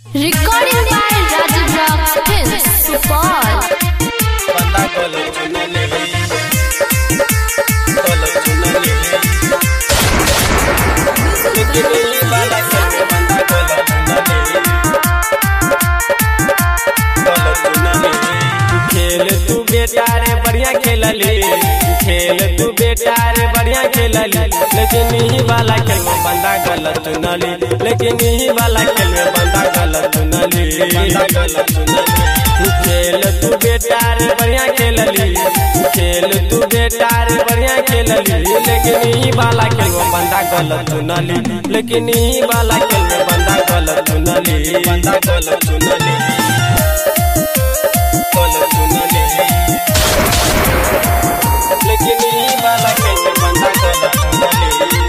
Recording by Rajiv Rock Films, Supal. बंदा कोलो चुनले कोलो चुनले लेकिन ये वाला करके बंदा कोलो चुनले खेल तू बेटा रे बढ़िया खेलली खेल तू बेटा रे बढ़िया खेलली लेकिन ये वाला खेल में बंदा गलत चुनली लेकिन ये वाला खेल में बंदा गलत चुनली खेल तू बेटा रे बढ़िया खेलली खेल तू बेटा रे बढ़िया खेलली लेकिन ई वाला खेल में बंदा गलत चुनली लेकिन ई वाला खेल में बंदा गलत चुनली बंदा गलत चुनली गलत चुनली लेकिन ई वाला खेल में बंदा गलत चुनली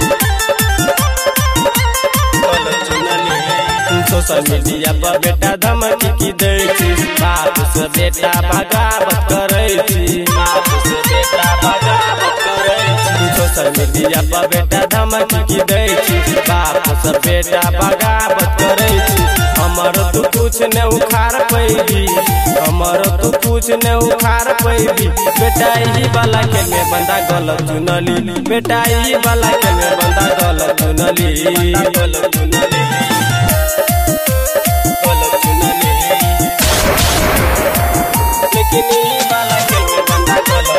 गलत चुनली सोशल मीडिया पर बेटा धमकी की दे बाप से बेटा भगावत करे बाप से बेटा भगावत करे सोशल मीडिया पर बेटा धमकी की दे बाप से बेटा भगावत करे हमर तू कुछ न उखाड़ पैबी हमर तू कुछ न उखाड़ पैबी बेटा ही वाला खेल में बंदा गलत चुनली बेटा ही वाला खेल में बंदा गलत चुनली गलत चुनली लेकिन ये वाला खेल में बंदा गलत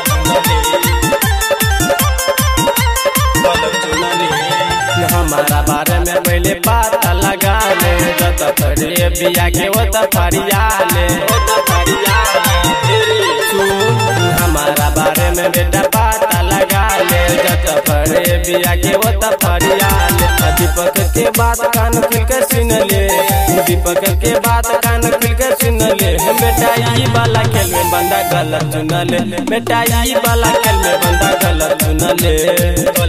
चुनली हमारा बारे में पहले पता लगा ले जत करे बिया के वो तो फरिया ले हमारा बारे में बेटा पता लगा ले जत करे बिया के वो तो फरिया ले दीपक के बात कान खुल कर सुन ले दीपक के बात कान खुल कर सुन ले बेटा ये वाला खेल में बंदा गलत चुन ले बेटा ये वाला खेल में बंदा गलत चुन ले।